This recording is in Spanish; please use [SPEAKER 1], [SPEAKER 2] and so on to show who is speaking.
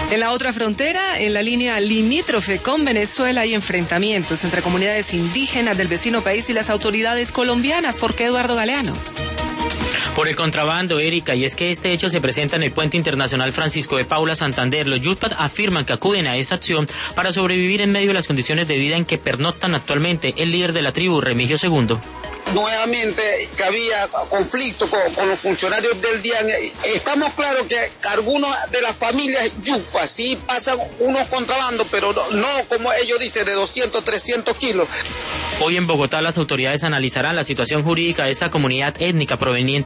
[SPEAKER 1] En la otra frontera, en la línea limítrofe con Venezuela, hay enfrentamientos entre comunidades indígenas del vecino país y las autoridades colombianas. ¿Por qué, Eduardo Galeano?
[SPEAKER 2] Por el contrabando, Erika, y es que este hecho se presenta en el puente internacional Francisco de Paula, Santander. Los Yutpat afirman que acuden a esa acción para sobrevivir en medio de las condiciones de vida en que pernoctan actualmente el líder de la tribu, Remigio II.
[SPEAKER 3] Nuevamente que había conflicto con los funcionarios del DIAN. Estamos claros que algunas de las familias yupas sí pasan unos contrabandos, pero no como ellos dicen de 200, 300 kilos.
[SPEAKER 2] Hoy en Bogotá las autoridades analizarán la situación jurídica de esta comunidad étnica proveniente